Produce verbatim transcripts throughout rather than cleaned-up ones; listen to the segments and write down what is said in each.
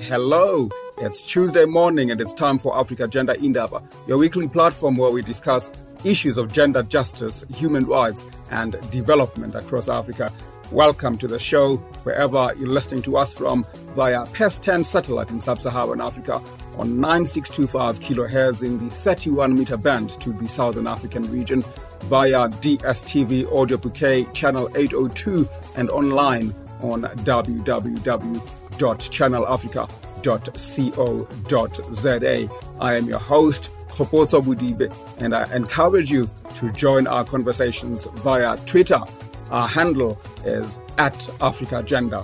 hello. It's Tuesday morning and it's time for Africa Gender Indaba, your weekly platform where we discuss issues of gender justice, human rights, and development across Africa. Welcome to the show, wherever you're listening to us from, via P E S ten satellite in sub-Saharan Africa on nine six two five kilohertz in the thirty-one meter band to the Southern African region, via D S T V Audio Bouquet channel eight oh two, and online on w w w dot channel africa dot co dot z a. I am your host, Khopotso Budibe, and I encourage you to join our conversations via Twitter. Our handle is at Africa Agenda.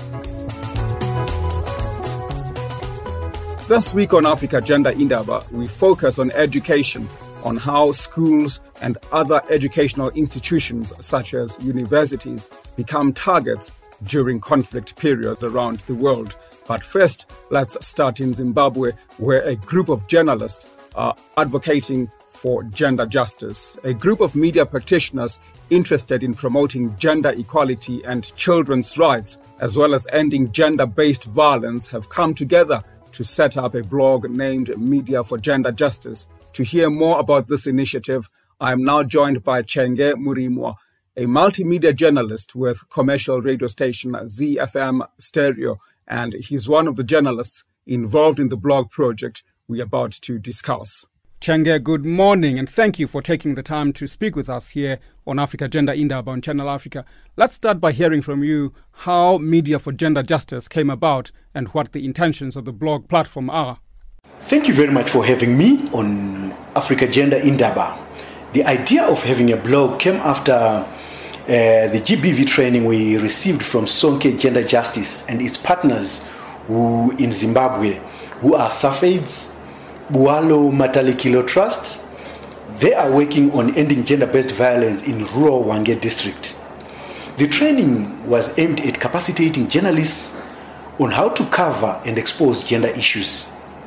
This week on Africa Agenda Indaba, we focus on education, on how schools and other educational institutions such as universities become targets during conflict periods around the world. But first, let's start in Zimbabwe, where a group of journalists are advocating for gender justice. A group of media practitioners interested in promoting gender equality and children's rights, as well as ending gender-based violence, have come together to set up a blog named Media for Gender Justice. To hear more about this initiative, I am now joined by Chenge Murimwa, a multimedia journalist with commercial radio station Z F M Stereo, and he's one of the journalists involved in the blog project we're about to discuss. Chenge, good morning, and thank you for taking the time to speak with us here on Africa Gender Indaba on Channel Africa. Let's start by hearing from you how Media for Gender Justice came about and what the intentions of the blog platform are. Thank you very much for having me on Africa Gender Indaba. The idea of having a blog came after uh, the G B V training we received from Sonke Gender Justice and its partners who in Zimbabwe, who are SAFAIDS, Bualo Matalikilo Trust. They are working on ending gender-based violence in rural Hwange district. The training was aimed at capacitating journalists on how to cover and expose gender issues.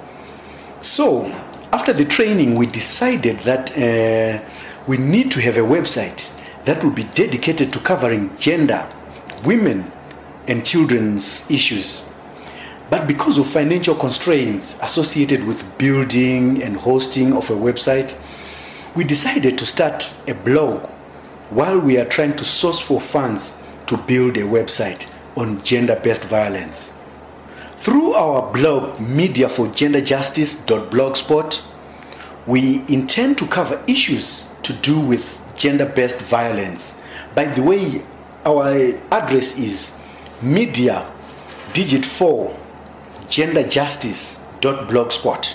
So, after the training, we decided that uh, we need to have a website that will be dedicated to covering gender, women, and children's issues. But because of financial constraints associated with building and hosting of a website, we decided to start a blog while we are trying to source for funds to build a website on gender-based violence. Through our blog, media for gender justice dot blogspot, we intend to cover issues to do with gender-based violence. By the way, our address is media digit four gender justice dot blogspot.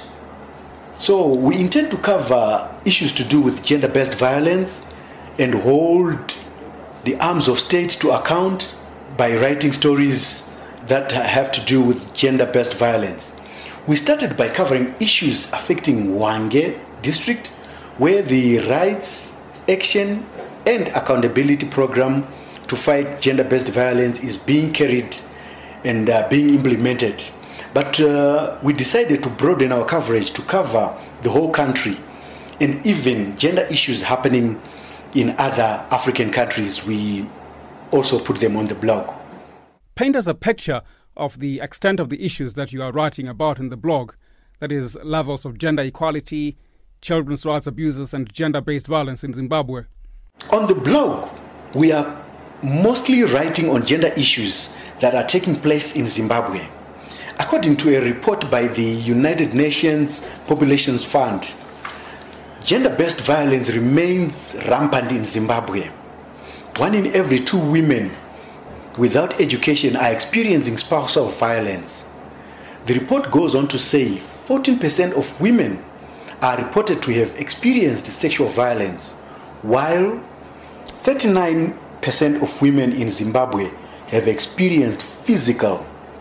So we intend to cover issues to do with gender-based violence and hold the arms of state to account by writing stories that have to do with gender-based violence. We started by covering issues affecting Hwange district, where the Rights, Action and Accountability program to fight gender-based violence is being carried and uh, being implemented. But uh, we decided to broaden our coverage to cover the whole country, and even gender issues happening in other African countries, we also put them on the blog. Paint us a picture of the extent of the issues that you are writing about in the blog, that is, levels of gender equality, children's rights abuses, and gender-based violence in Zimbabwe. On the blog, we are mostly writing on gender issues that are taking place in Zimbabwe. According to a report by the United Nations Population Fund, gender-based violence remains rampant in Zimbabwe. One in every two women without education are experiencing spousal violence. The report goes on to say fourteen percent of women are reported to have experienced sexual violence, while thirty-nine percent of women in Zimbabwe have experienced physical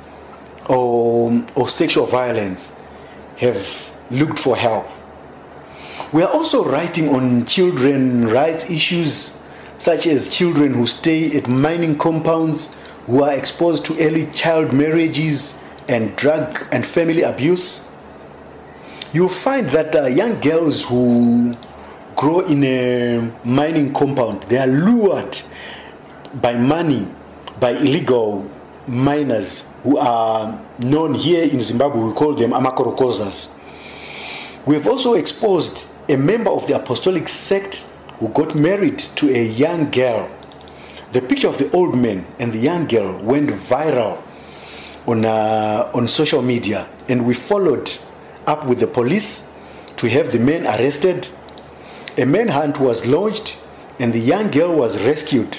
or, or sexual violence, have looked for help. We are also writing on children's rights issues, such as children who stay at mining compounds, who are exposed to early child marriages and drug and family abuse. You'll find that uh, young girls who grow in a mining compound, they are lured by money, by illegal minors who are known here in Zimbabwe. We call them Amakorokozas. We have also exposed a member of the apostolic sect who got married to a young girl. The picture of the old man and the young girl went viral on, uh, on social media, and we followed up with the police to have the men arrested. A manhunt was launched, and the young girl was rescued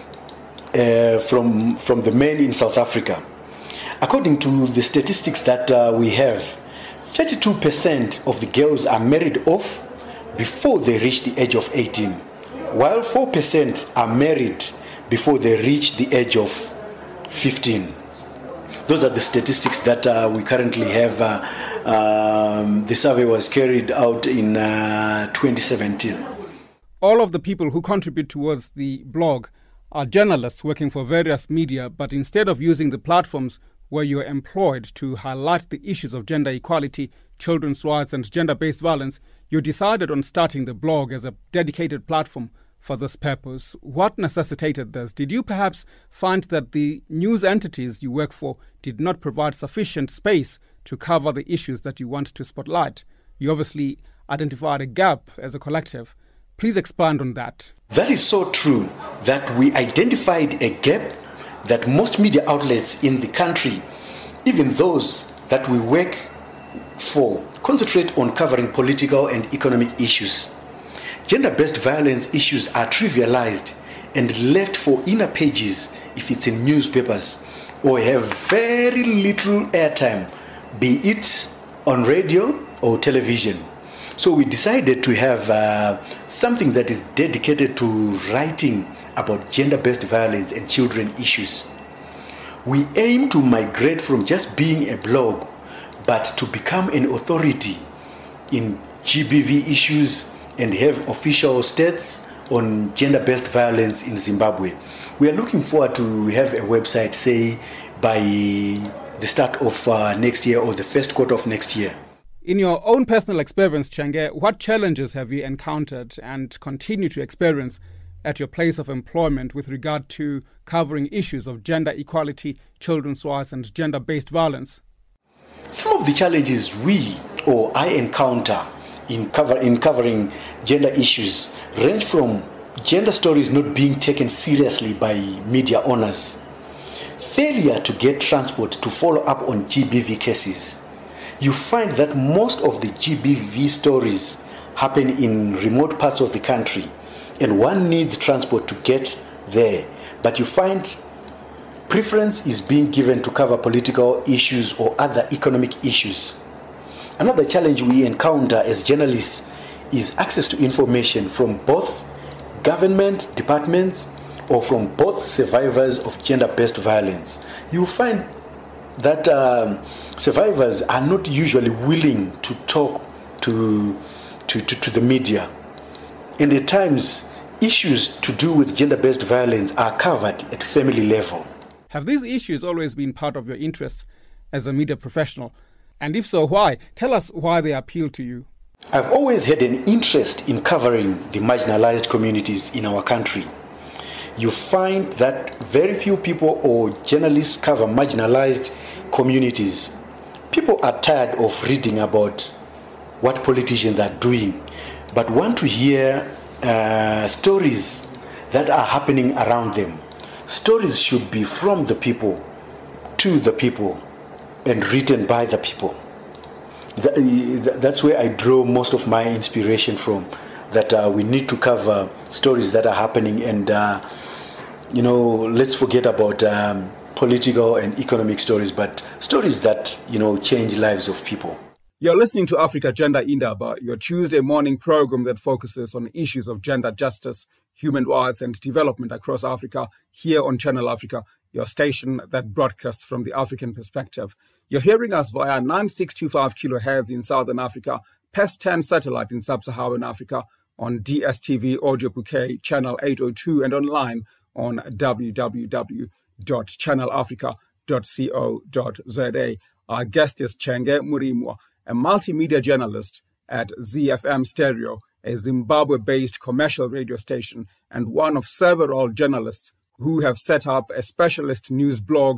uh, from, from the men in South Africa. According to the statistics that uh, we have, thirty-two percent of the girls are married off before they reach the age of eighteen, while four percent are married before they reach the age of fifteen. Those are the statistics that uh, we currently have. Uh, um, the survey was carried out in uh, twenty seventeen. All of the people who contribute towards the blog are journalists working for various media, but instead of using the platforms where you are employed to highlight the issues of gender equality, children's rights and gender-based violence, you decided on starting the blog as a dedicated platform for this purpose. What necessitated this? Did you perhaps find that the news entities you work for did not provide sufficient space to cover the issues that you want to spotlight? You obviously identified a gap as a collective. Please expand on that. That is so true, that we identified a gap that most media outlets in the country, even those that we work for, concentrate on covering political and economic issues. Gender-based violence issues are trivialized and left for inner pages if it's in newspapers, or have very little airtime, be it on radio or television. So we decided to have uh, something that is dedicated to writing about gender-based violence and children issues. We aim to migrate from just being a blog, but to become an authority in G B V issues and have official stats on gender-based violence in Zimbabwe. We are looking forward to have a website, say, by the start of uh, next year or the first quarter of next year. In your own personal experience, Chenge, what challenges have you encountered and continue to experience at your place of employment with regard to covering issues of gender equality, children's rights and gender-based violence? Some of the challenges we or I encounter in, cover, in covering gender issues range from gender stories not being taken seriously by media owners, failure to get transport to follow up on G B V cases. You find that most of the G B V stories happen in remote parts of the country, and one needs transport to get there. But you find preference is being given to cover political issues or other economic issues. Another challenge we encounter as journalists is access to information from both government departments or from both survivors of gender-based violence. You find that um, survivors are not usually willing to talk to, to, to, to the media. And at times, issues to do with gender-based violence are covered at family level. Have these issues always been part of your interests as a media professional? And if so, why? Tell us why they appeal to you. I've always had an interest in covering the marginalized communities in our country. You find that very few people or journalists cover marginalized communities. People are tired of reading about what politicians are doing, but want to hear uh, stories that are happening around them. Stories should be from the people, to the people, and written by the people. That's where I draw most of my inspiration from, that uh, we need to cover stories that are happening, and uh, you know, let's forget about um, political and economic stories, but stories that, you know, change lives of people. You're listening to Africa Gender Indaba, your Tuesday morning program that focuses on issues of gender justice, human rights and development across Africa, here on Channel Africa, your station that broadcasts from the African perspective. You're hearing us via nine six two five kilohertz in Southern Africa, P E S ten satellite in Sub-Saharan Africa, on D S T V Audio Bouquet, Channel eight oh two, and online on w w w dot channel africa dot co dot z a. Our guest is Chenge Murimwa, a multimedia journalist at Z F M Stereo, a Zimbabwe-based commercial radio station, and one of several journalists who have set up a specialist news blog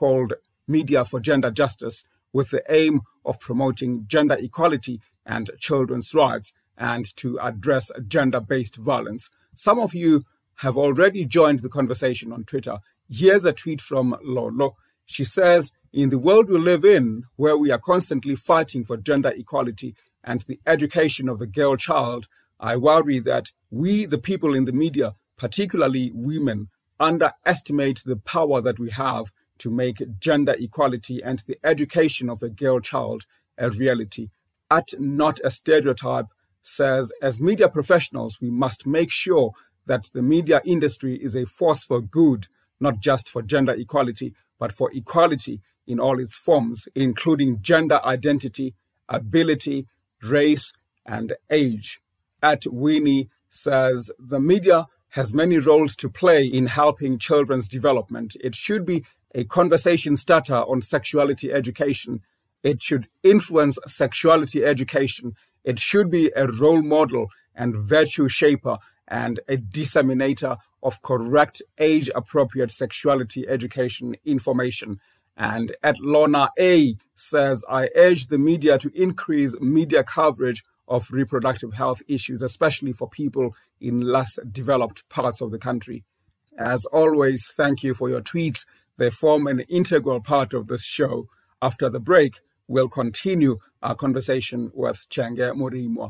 called Media for Gender Justice, with the aim of promoting gender equality and children's rights and to address gender-based violence. Some of you have already joined the conversation on Twitter. Here's a tweet from Lolo. She says, "In the world we live in, where we are constantly fighting for gender equality and the education of the girl child, I worry that we, the people in the media, particularly women, underestimate the power that we have to make gender equality and the education of a girl child a reality." At Not a Stereotype says, "As media professionals, we must make sure that the media industry is a force for good, not just for gender equality, but for equality in all its forms, including gender identity, ability, race, and age." At Winnie says, "The media has many roles to play in helping children's development. It should be a conversation starter on sexuality education. It should influence sexuality education. It should be a role model and virtue shaper and a disseminator of correct age-appropriate sexuality education information." And at Lorna A says, "I urge the media to increase media coverage of reproductive health issues, especially for people in less developed parts of the country." As always, thank you for your tweets. They form an integral part of this show. After the break, we'll continue our conversation with Chenge Murimwa.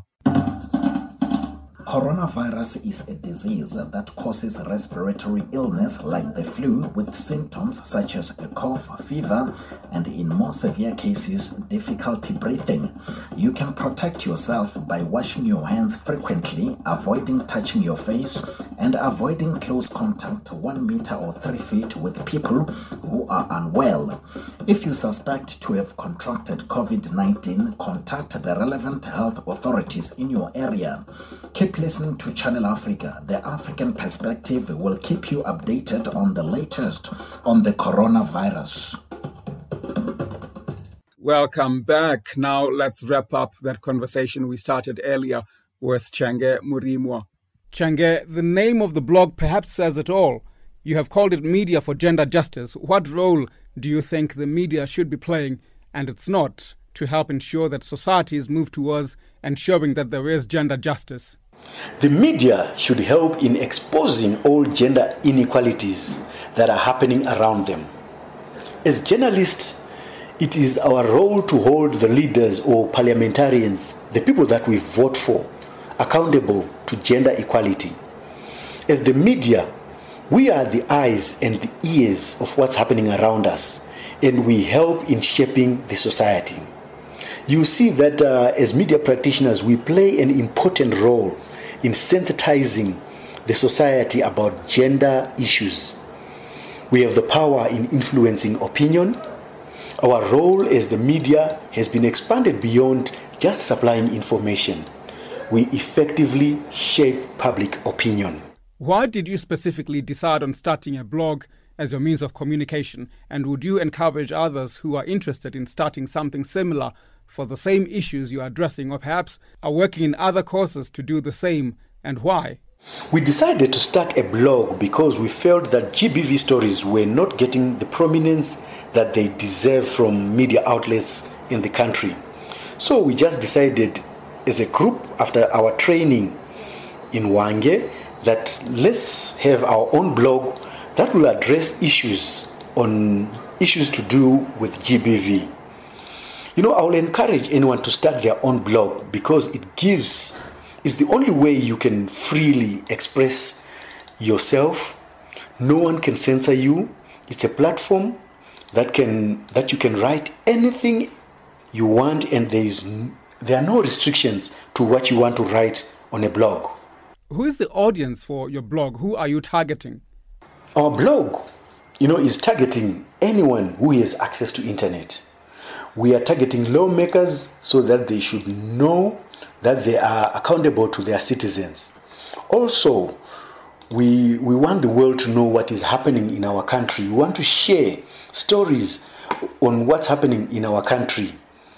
Coronavirus is a disease that causes respiratory illness like the flu, with symptoms such as a cough, fever, and in more severe cases, difficulty breathing. You can protect yourself by washing your hands frequently, avoiding touching your face, and avoiding close contact one meter or three feet with people who are unwell. If you suspect to have contracted COVID nineteen, contact the relevant health authorities in your area. Keep listening to Channel Africa. The African Perspective will keep you updated on the latest on the coronavirus. Welcome back. Now let's wrap up that conversation we started earlier with Chenge Murimwa. Chenge, the name of the blog perhaps says it all. You have called it Media for Gender Justice. What role do you think the media should be playing, and it's not, to help ensure that societies move towards ensuring that there is gender justice? The media should help in exposing all gender inequalities that are happening around them. As journalists, it is our role to hold the leaders or parliamentarians, the people that we vote for, accountable to gender equality. As the media, we are the eyes and the ears of what's happening around us, and we help in shaping the society. You see that uh, as media practitioners, we play an important role in sensitizing the society about gender issues. We have the power in influencing opinion. Our role as the media has been expanded beyond just supplying information. We effectively shape public opinion. Why did you specifically decide on starting a blog as your means of communication? And would you encourage others who are interested in starting something similar for the same issues you are addressing, or perhaps are working in other causes, to do the same, and why? We decided to start a blog because we felt that G B V stories were not getting the prominence that they deserve from media outlets in the country. So we just decided as a group, after our training in Hwange, that let's have our own blog that will address issues on issues to do with G B V. You know, I will encourage anyone to start their own blog because it gives, it's the only way you can freely express yourself. No one can censor you. It's a platform that can that you can write anything you want, and there is there are no restrictions to what you want to write on a blog. Who is the audience for your blog? Who are you targeting? Our blog, you know, is targeting anyone who has access to internet. We are targeting lawmakers so that they should know that they are accountable to their citizens. Also, we we want the world to know what is happening in our country. We want to share stories on what's happening in our country.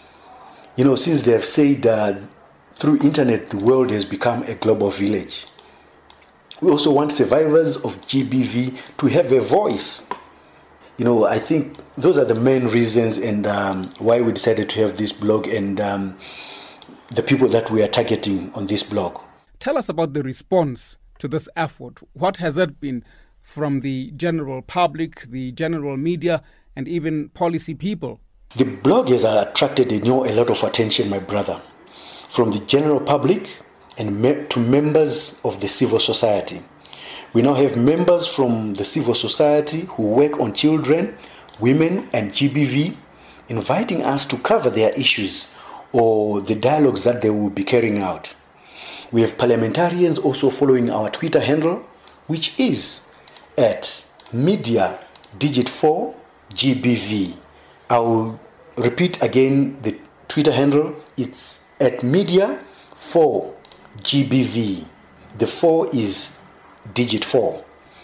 You know, since they have said uh, through internet, the world has become a global village. We also want survivors of G B V to have a voice You know, I think those are the main reasons and um, why we decided to have this blog and um, the people that we are targeting on this blog. Tell us about the response to this effort. What has it been from the general public, the general media, and even policy people? The blog has attracted you know, a lot of attention, my brother, from the general public and me- to members of the civil society. We now have members from the civil society who work on children, women, and G B V, inviting us to cover their issues or the dialogues that they will be carrying out. We have parliamentarians also following our Twitter handle, which is at media digit four G B V. I will repeat again the Twitter handle. It's at media four G B V. The four is digit four.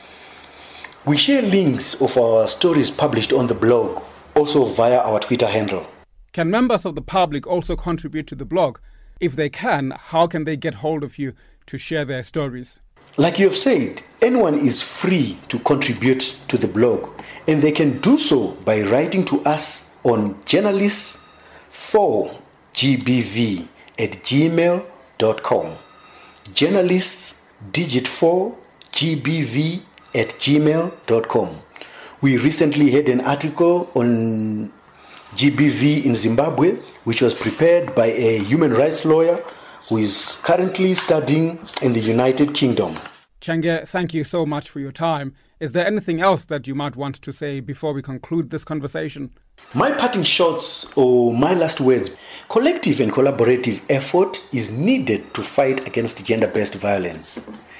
We share links of our stories published on the blog, also via our Twitter handle. Can members of the public also contribute to the blog? If they can, how can they get hold of you to share their stories? Like you have said, anyone is free to contribute to the blog, and they can do so by writing to us on journalists four G B V at gmail dot com. Journalists digit four G B V at gmail dot com. We recently had an article on G B V in Zimbabwe, which was prepared by a human rights lawyer who is currently studying in the United Kingdom. Chenge, thank you so much for your time. Is there anything else that you might want to say before we conclude this conversation? My parting shots or my last words: collective and collaborative effort is needed to fight against gender-based violence.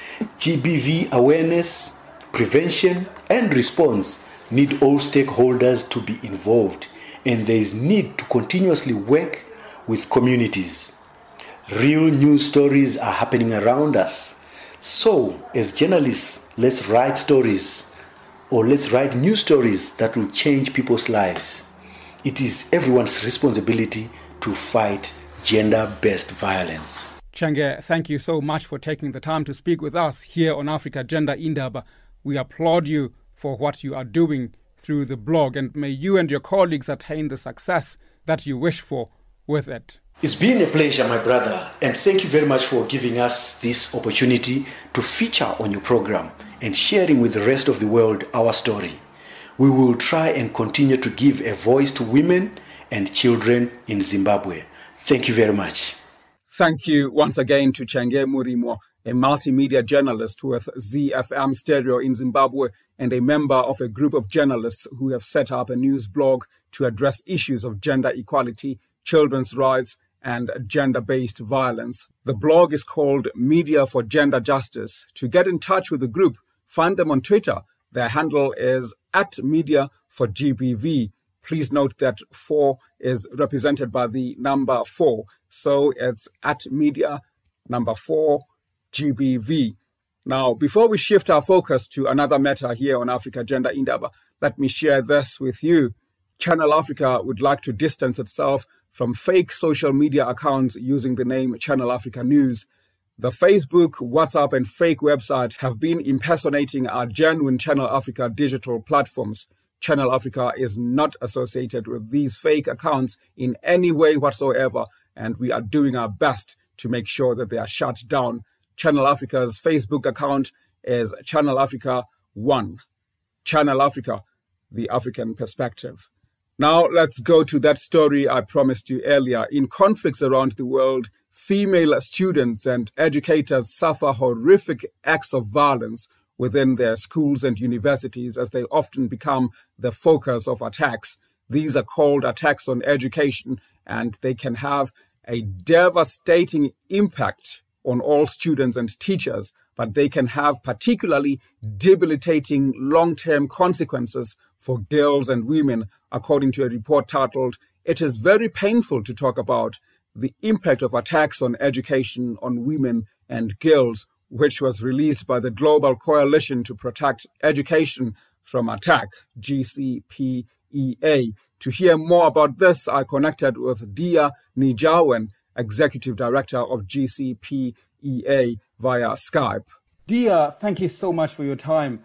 G B V awareness, prevention, and response need all stakeholders to be involved, and there is need to continuously work with communities. Real news stories are happening around us. So, as journalists, let's write stories, or let's write news stories that will change people's lives. It is everyone's responsibility to fight gender-based violence. Chenge, thank you so much for taking the time to speak with us here on Africa Gender Indaba. We applaud you for what you are doing through the blog, and may you and your colleagues attain the success that you wish for with it. It's been a pleasure, my brother, and thank you very much for giving us this opportunity to feature on your program and sharing with the rest of the world our story. We will try and continue to give a voice to women and children in Zimbabwe. Thank you very much. Thank you once again to Chenge Murimo, a multimedia journalist with Z F M Stereo in Zimbabwe and a member of a group of journalists who have set up a news blog to address issues of gender equality, children's rights, and gender-based violence. The blog is called Media for Gender Justice. To get in touch with the group, find them on Twitter. Their handle is at Media for G B V. Please note that four is represented by the number four. So it's at Media number four G B V. Now, before we shift our focus to another matter here on Africa Gender Indaba, let me share this with you. Channel Africa would like to distance itself from fake social media accounts using the name Channel Africa News. The Facebook, WhatsApp, and fake website have been impersonating our genuine Channel Africa digital platforms. Channel Africa is not associated with these fake accounts in any way whatsoever, and we are doing our best to make sure that they are shut down. Channel Africa's Facebook account is Channel Africa one. Channel Africa, the African perspective. Now let's go to that story I promised you earlier. In conflicts around the world, female students and educators suffer horrific acts of violence within their schools and universities as they often become the focus of attacks. These are called attacks on education, and they can have a devastating impact on all students and teachers, but they can have particularly debilitating long-term consequences for girls and women, according to a report titled, "It is very painful to talk about the impact of attacks on education on women and girls," which was released by the Global Coalition to Protect Education from Attack, G C P E A. To hear more about this, I connected with Dia Nijawan, Executive Director of G C P E A, via Skype. Dia, thank you so much for your time.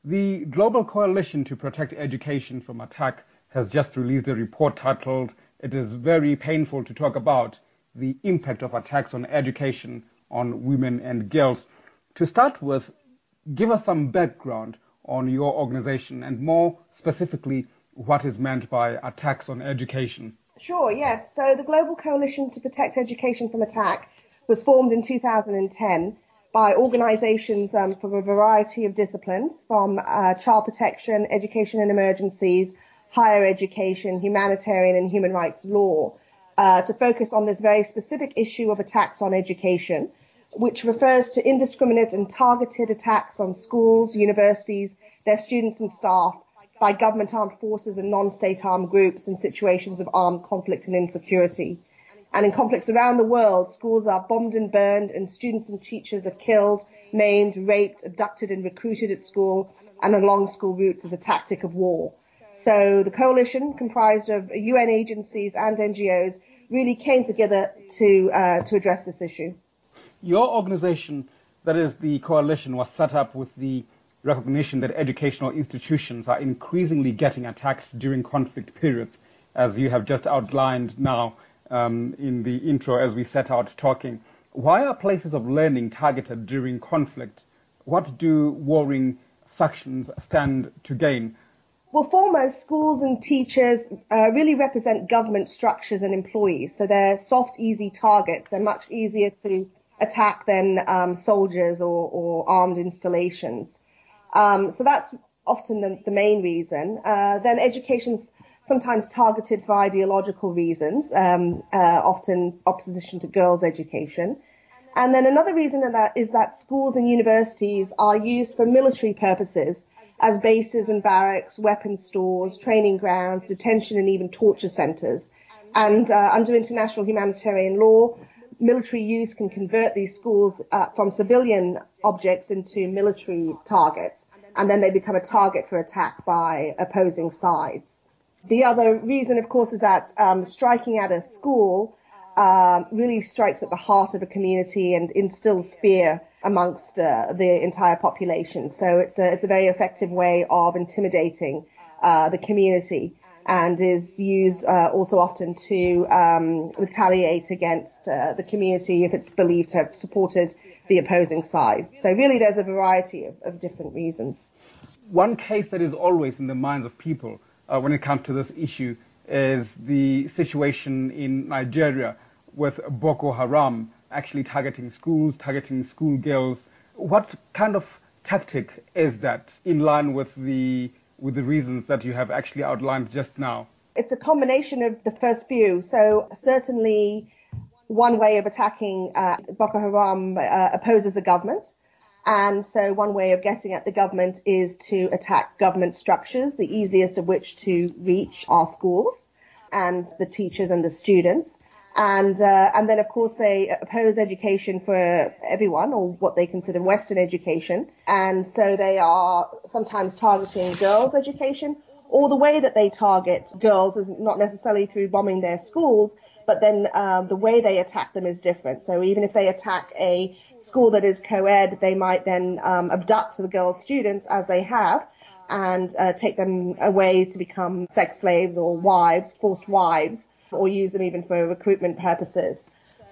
The Global Coalition to Protect Education from Attack has just released a report titled "It is Very Painful to Talk About the Impact of Attacks on Education on Women and Girls." To start with, give us some background on your organization and more specifically what is meant by attacks on education. Sure, yes. So the Global Coalition to Protect Education from Attack was formed in two thousand ten by organizations um, from a variety of disciplines, from uh, child protection, education and emergencies, higher education, humanitarian and human rights law, uh, to focus on this very specific issue of attacks on education, which refers to indiscriminate and targeted attacks on schools, universities, their students and staff by government armed forces and non-state armed groups in situations of armed conflict and insecurity. And in conflicts around the world, schools are bombed and burned, and students and teachers are killed, maimed, raped, abducted and recruited at school and along school routes as a tactic of war. So the coalition, comprised of U N agencies and N G Os, really came together to uh, to address this issue. Your organization, that is the coalition, was set up with the recognition that educational institutions are increasingly getting attacked during conflict periods, as you have just outlined now um, in the intro as we set out talking. Why are places of learning targeted during conflict? What do warring factions stand to gain? Well, foremost, schools and teachers uh, really represent government structures and employees, so they're soft, easy targets. They're much easier to attack than um, soldiers or, or armed installations. Um, so that's often the, the main reason. Uh, then education's sometimes targeted for ideological reasons, um, uh, often opposition to girls' education. And then another reason of that is that schools and universities are used for military purposes as bases and barracks, weapons stores, training grounds, detention and even torture centres. And uh, under international humanitarian law, military use can convert these schools uh, from civilian objects into military targets, and then they become a target for attack by opposing sides. The other reason, of course, is that um, striking at a school uh, really strikes at the heart of a community and instills fear amongst uh, the entire population. So it's a, it's a very effective way of intimidating uh, the community, and is used uh, also often to um, retaliate against uh, the community if it's believed to have supported the opposing side. So really there's a variety of, of different reasons. One case that is always in the minds of people uh, when it comes to this issue is the situation in Nigeria with Boko Haram actually targeting schools, targeting schoolgirls. What kind of tactic is that in line with the with the reasons that you have actually outlined just now? It's a combination of the first few. So certainly one way of attacking uh, Boko Haram uh, opposes the government. And so one way of getting at the government is to attack government structures, the easiest of which to reach are schools and the teachers and the students. And uh, and then, of course, they oppose education for everyone, or what they consider Western education. And so they are sometimes targeting girls' education, or the way that they target girls is not necessarily through bombing their schools, but then um, the way they attack them is different. So even if they attack a school that is co-ed, they might then um, abduct the girls' students, as they have, and uh, take them away to become sex slaves or wives, forced wives, or use them even for recruitment purposes.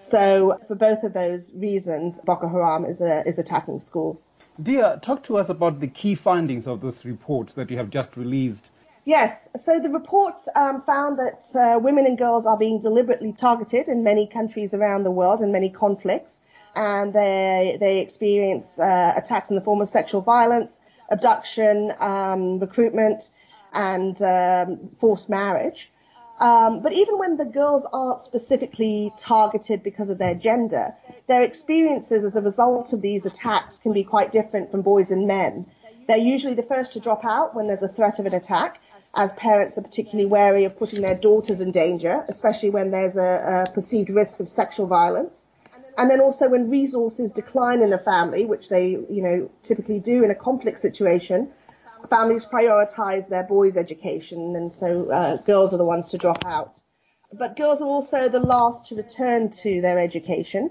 So for both of those reasons, Boko Haram is, a, is attacking schools. Dia, talk to us about the key findings of this report that you have just released. Yes, so the report um, found that uh, women and girls are being deliberately targeted in many countries around the world in many conflicts, and they, they experience uh, attacks in the form of sexual violence, abduction, um, recruitment, and um, forced marriage. Um, but even when the girls aren't specifically targeted because of their gender, their experiences as a result of these attacks can be quite different from boys and men. They're usually the first to drop out when there's a threat of an attack, as parents are particularly wary of putting their daughters in danger, especially when there's a, a perceived risk of sexual violence. And then also when resources decline in a family, which they, you know, typically do in a conflict situation, families prioritize their boys' education, and so uh, girls are the ones to drop out. But girls are also the last to return to their education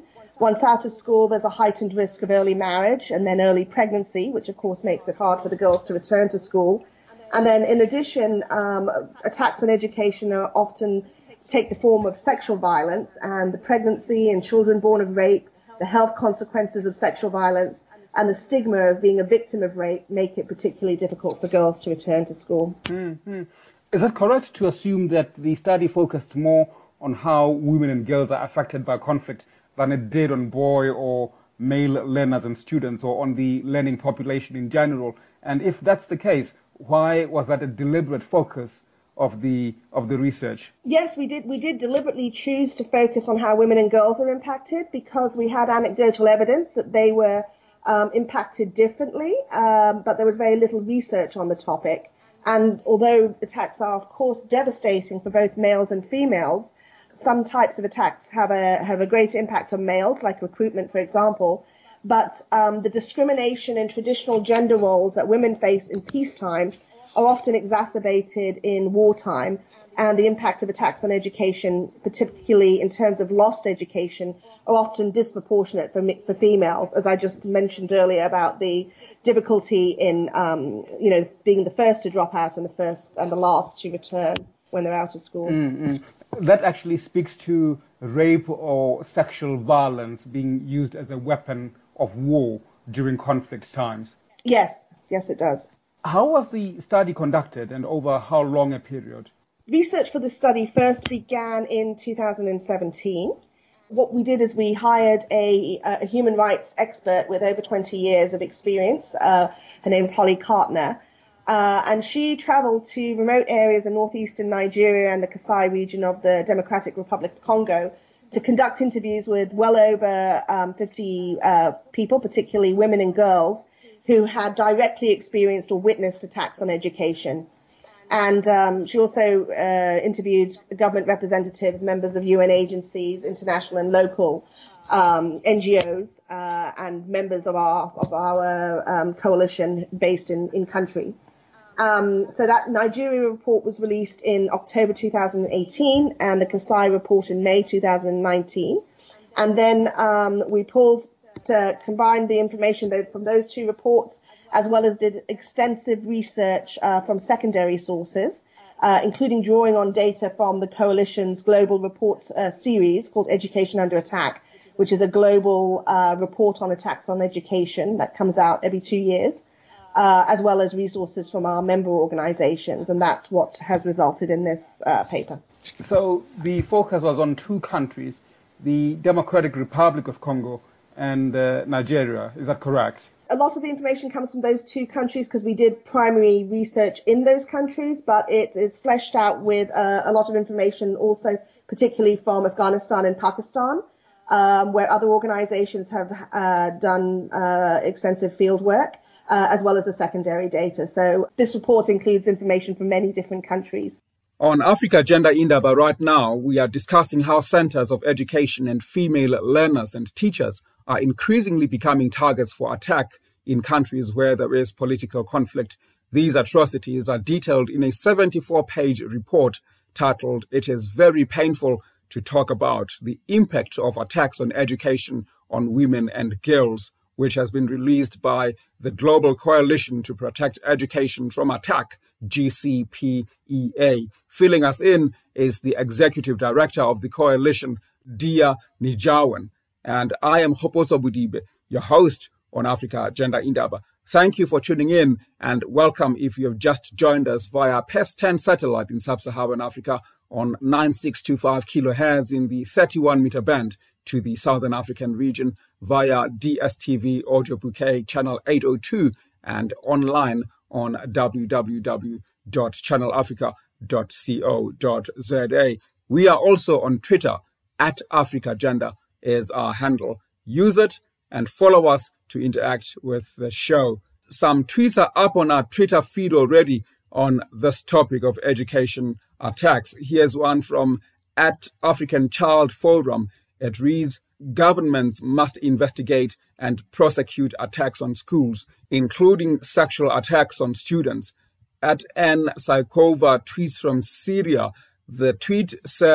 Once out of school, there's a heightened risk of early marriage and then early pregnancy, which of course makes it hard for the girls to return to school. And then in addition, um, attacks on education are often take the form of sexual violence, and the pregnancy and children born of rape, the health consequences of sexual violence, and the stigma of being a victim of rape make it particularly difficult for girls to return to school. Mm-hmm. Is it correct to assume that the study focused more on how women and girls are affected by conflict than it did on boy or male learners and students, or on the learning population in general? And if that's the case, why was that a deliberate focus of the of the research? Yes, we did. We did deliberately choose to focus on how women and girls are impacted because we had anecdotal evidence that they were um, impacted differently, um, but there was very little research on the topic. And although attacks are, of course, devastating for both males and females, some types of attacks have a have a greater impact on males, like recruitment, for example. But um, the discrimination in traditional gender roles that women face in peacetime are often exacerbated in wartime, and the impact of attacks on education, particularly in terms of lost education, are often disproportionate for, for females, as I just mentioned earlier about the difficulty in, um, you know, being the first to drop out and the first and the last to return when they're out of school. Mm-hmm. That actually speaks to rape or sexual violence being used as a weapon of war during conflict times. Yes, yes it does. How was the study conducted and over how long a period? Research for the study first began in two thousand seventeen. What we did is we hired a, a human rights expert with over twenty years of experience. Uh, her name is Holly Kartner. Uh, and she traveled to remote areas in northeastern Nigeria and the Kasai region of the Democratic Republic of Congo to conduct interviews with well over um, fifty uh, people, particularly women and girls, who had directly experienced or witnessed attacks on education. And um, she also uh, interviewed government representatives, members of U N agencies, international and local um, N G Os, uh, and members of our of our um, coalition based in in country. Um, so that Nigeria report was released in October two thousand eighteen, and the Kasai report in May two thousand nineteen. And then um, we pulled to combine the information from those two reports, as well as did extensive research uh, from secondary sources, uh, including drawing on data from the Coalition's Global Report uh, series called Education Under Attack, which is a global uh, report on attacks on education that comes out every two years, uh, as well as resources from our member organizations. And that's what has resulted in this uh, paper. So the focus was on two countries, the Democratic Republic of Congo and uh, Nigeria. Is that correct? A lot of the information comes from those two countries because we did primary research in those countries, but it is fleshed out with uh, a lot of information also, particularly from Afghanistan and Pakistan, um, where other organizations have uh, done uh, extensive field work, uh, as well as the secondary data. So this report includes information from many different countries. On Africa Gender Indaba right now, we are discussing how centers of education and female learners and teachers are increasingly becoming targets for attack in countries where there is political conflict. These atrocities are detailed in a seventy-four page report titled "It is Very Painful to Talk About the Impact of Attacks on Education on Women and Girls," which has been released by the Global Coalition to Protect Education from Attack, G C P E A. Filling us in is the Executive Director of the Coalition, Dia Nijawan. And I am Hopotso Budibe, your host on Africa Gender Indaba. Thank you for tuning in, and welcome if you have just joined us via P E S ten satellite in sub-Saharan Africa on nine six two five kilohertz in the thirty-one meter band to the Southern African region, via D S T V audio bouquet channel eight oh two, and online on w w w dot channel africa dot co dot z a. We are also on Twitter, at Africa Gender is our handle. Use it and follow us to interact with the show. Some tweets are up on our Twitter feed already on this topic of education attacks. Here's one from at African Child Forum. It reads, "Governments must investigate and prosecute attacks on schools, including sexual attacks on students." At N. Saikova tweets from Syria. The tweet says,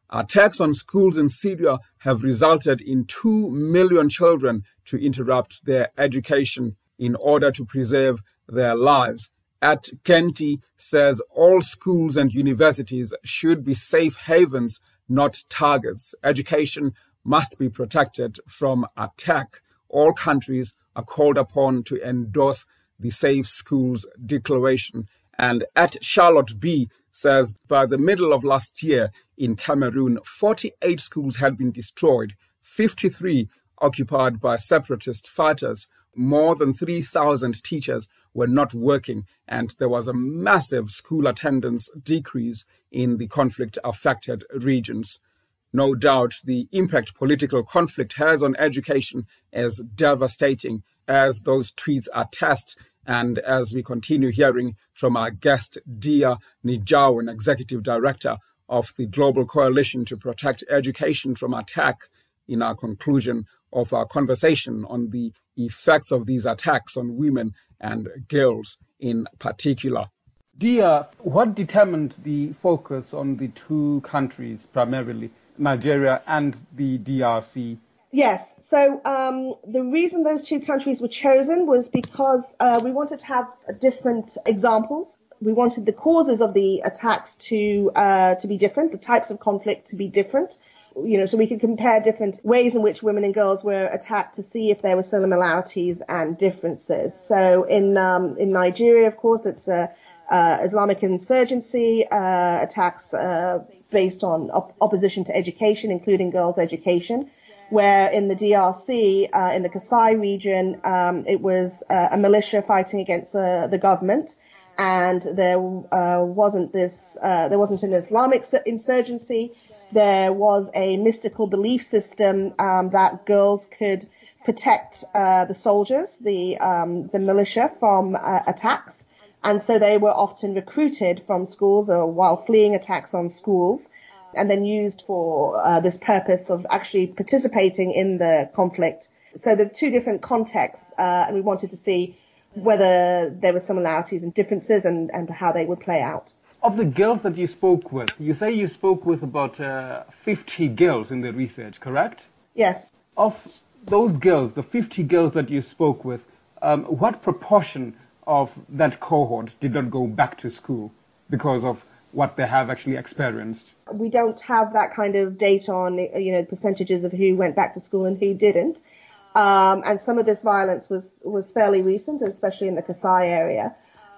Attacks on schools in Syria have resulted in two million children to interrupt their education in order to preserve their lives. At Kenti says all schools and universities should be safe havens, not targets. Education must be protected from attack. All countries are called upon to endorse the Safe Schools Declaration. And at Charlotte B says by the middle of last year in Cameroon, forty-eight schools had been destroyed, fifty-three occupied by separatist fighters. More than three thousand teachers were not working, and there was a massive school attendance decrease in the conflict-affected regions. No doubt the impact political conflict has on education is devastating, as those tweets attest, and as we continue hearing from our guest, Dia Nijawan, Executive Director of the Global Coalition to Protect Education from Attack, in our conclusion of our conversation on the effects of these attacks on women and girls in particular. Dia, what determined the focus on the two countries primarily, Nigeria and the D R C? Yes, so um, the reason those two countries were chosen was because uh, we wanted to have different examples. We wanted the causes of the attacks to uh, to be different, the types of conflict to be different. You know, so we could compare different ways in which women and girls were attacked to see if there were similarities and differences. So in um, in Nigeria, of course, it's a uh, Islamic insurgency uh, attacks uh, based on op- opposition to education, including girls' education. Where in the D R C, uh, in the Kasai region, um, it was uh, a militia fighting against uh, the government, and there uh, wasn't this, uh, there wasn't an Islamic insurgency. There was a mystical belief system um, that girls could protect uh, the soldiers, the um, the militia, from uh, attacks, and so they were often recruited from schools or while fleeing attacks on schools, and then used for uh, this purpose of actually participating in the conflict. So there are two different contexts, uh, and we wanted to see whether there were similarities and differences and, and how they would play out. Of the girls that you spoke with, you say you spoke with about uh, fifty girls in the research, correct? Yes. Of those girls, the fifty girls that you spoke with, um, what proportion of that cohort did not go back to school because of what they have actually experienced? We don't have that kind of data on, you know, percentages of who went back to school and who didn't. Um, and some of this violence was, was fairly recent, especially in the Kasai area.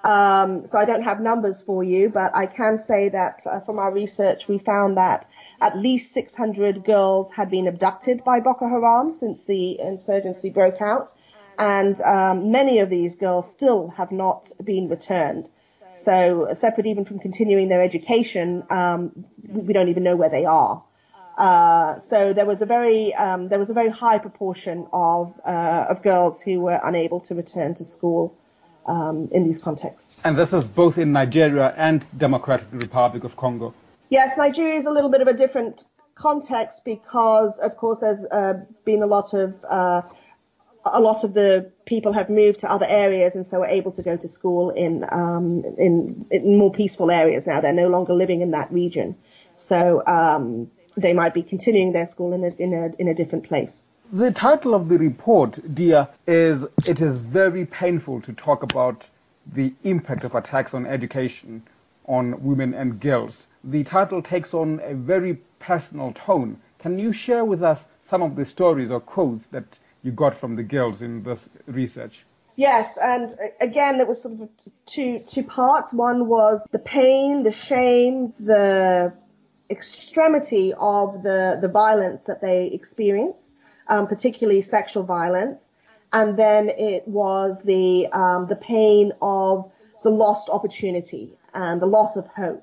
Um, so I don't have numbers for you, but I can say that uh, from our research, we found that at least six hundred girls had been abducted by Boko Haram since the insurgency broke out. And um, many of these girls still have not been returned. So separate even from continuing their education, um, we don't even know where they are. Uh, so there was a very um, there was a very high proportion of uh, of girls who were unable to return to school um, in these contexts. And this is both in Nigeria and Democratic Republic of Congo. Yes, Nigeria is a little bit of a different context because, of course, there's uh, been a lot of uh, a lot of the people have moved to other areas and so are able to go to school in, um, in, in more peaceful areas now. They're no longer living in that region. So, um, they might be continuing their school in a, in a, in a different place. The title of the report, Dia, is "It is very painful to talk about the impact of attacks on education on women and girls." The title takes on a very personal tone. Can you share with us some of the stories or quotes that you got from the girls in this research? Yes, and again, there was sort of two two parts. One was the pain, the shame, the extremity of the, the violence that they experienced, um, particularly sexual violence. And then it was the um, the pain of the lost opportunity and the loss of hope.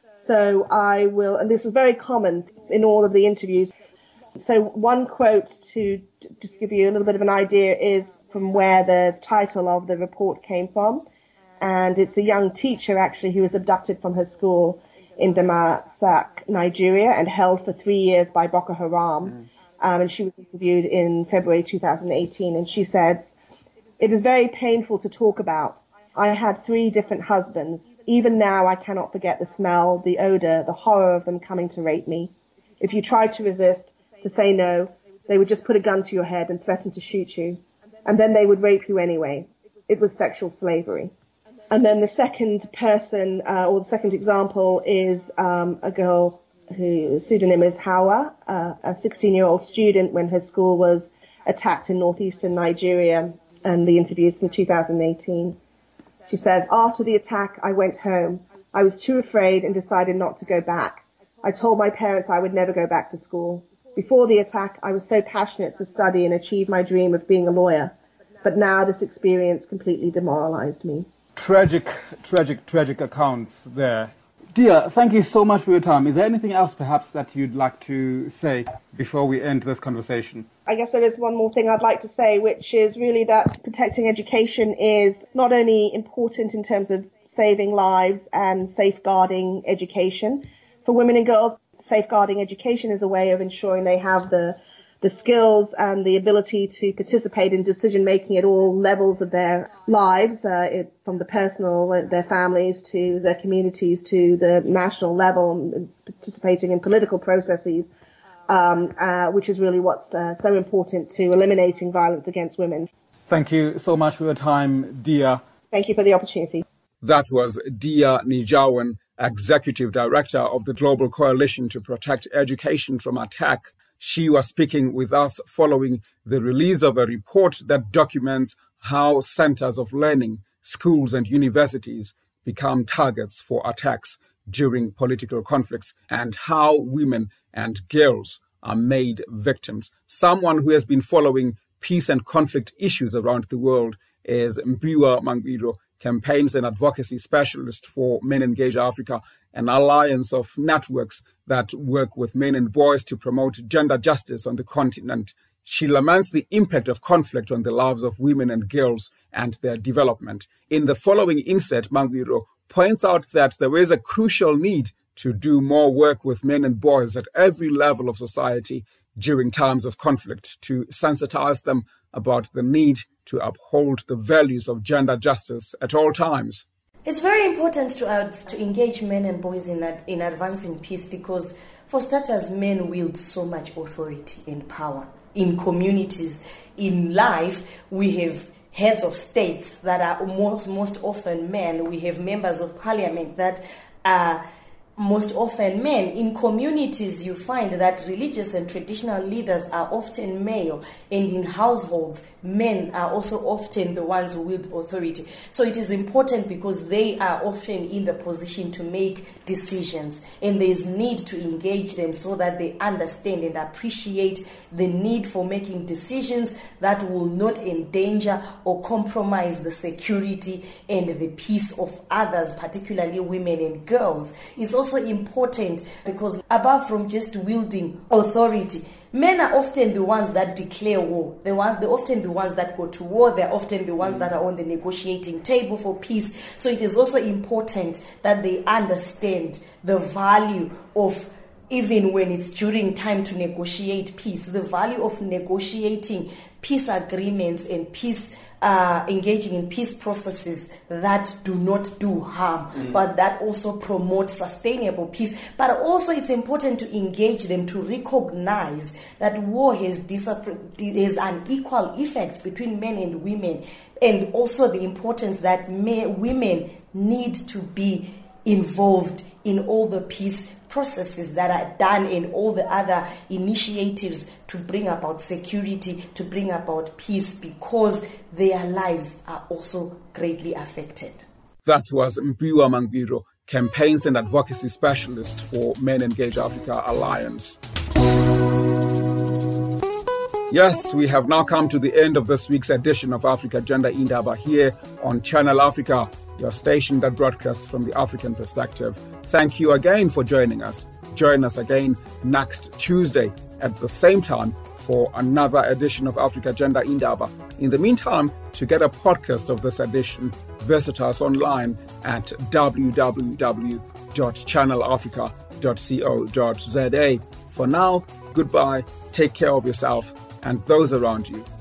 So I will, and this was very common in all of the interviews. So one quote to just give you a little bit of an idea is from where the title of the report came from. And it's a young teacher actually who was abducted from her school in Damasak, Nigeria, and held for three years by Boko Haram. Mm. Um, and she was interviewed in February two thousand eighteen. And she says, "It is very painful to talk about. I had three different husbands. Even now I cannot forget the smell, the odor, the horror of them coming to rape me. If you tried to resist, to say no, they would just put a gun to your head and threaten to shoot you. And then they would rape you anyway. It was sexual slavery. And then the second person, uh, or the second example is um, a girl whose pseudonym is Hawa, uh, a sixteen-year-old student when her school was attacked in northeastern Nigeria, and the interview is from two thousand eighteen. She says, after the attack, I went home. I was too afraid and decided not to go back. I told my parents I would never go back to school. Before the attack, I was so passionate to study and achieve my dream of being a lawyer. But now this experience completely demoralized me. Tragic, tragic, tragic accounts there. Dia, thank you so much for your time. Is there anything else perhaps that you'd like to say before we end this conversation? I guess there is one more thing I'd like to say, which is really that protecting education is not only important in terms of saving lives and safeguarding education for women and girls. Safeguarding education is a way of ensuring they have the the skills and the ability to participate in decision-making at all levels of their lives, uh, it, from the personal, their families, to their communities, to the national level, participating in political processes, um, uh, which is really what's uh, so important to eliminating violence against women. Thank you so much for your time, Dia. Thank you for the opportunity. That was Dia Nijawan, Executive Director of the Global Coalition to Protect Education from Attack. She was speaking with us following the release of a report that documents how centers of learning, schools and universities become targets for attacks during political conflicts, and how women and girls are made victims. Someone who has been following peace and conflict issues around the world is Mpiwa Mangwiro, campaigns and advocacy specialist for Men Engage Africa, an alliance of networks that work with men and boys to promote gender justice on the continent. She laments the impact of conflict on the lives of women and girls and their development. In the following insert, Mangwiro points out that there is a crucial need to do more work with men and boys at every level of society during times of conflict, to sensitize them about the need to uphold the values of gender justice at all times. It's very important to uh, to engage men and boys in ad, in advancing peace, because, for starters, men wield so much authority and power in communities. In life, we have heads of states that are most most often men. We have members of parliament that are most often men. In communities, you find that religious and traditional leaders are often male, and in households, men are also often the ones who wield authority. So it is important because they are often in the position to make decisions, and there is need to engage them so that they understand and appreciate the need for making decisions that will not endanger or compromise the security and the peace of others, particularly women and girls. It's also important because, apart from just wielding authority, men are often the ones that declare war. They are they're often the ones that go to war. They're often the ones that are on the negotiating table for peace. So it is also important that they understand the value of, even when it's during time to negotiate peace, the value of negotiating peace agreements and peace Uh, engaging in peace processes that do not do harm, mm. but that also promote sustainable peace. But also it's important to engage them to recognize that war has, has unequal effects between men and women, and also the importance that men, women need to be involved in all the peace processes that are done and all the other initiatives to bring about security, to bring about peace, because their lives are also greatly affected. That was Mpiwa Mangwiro, campaigns and advocacy specialist for Men Engage Africa Alliance. Yes, we have now come to the end of this week's edition of Africa Agenda Indaba here on Channel Africa, your station that broadcasts from the African perspective. Thank you again for joining us. Join us again next Tuesday at the same time for another edition of Africa Agenda Indaba. In the meantime, to get a podcast of this edition, visit us online at w w w dot channel africa dot co dot z a. For now, goodbye, take care of yourself and those around you.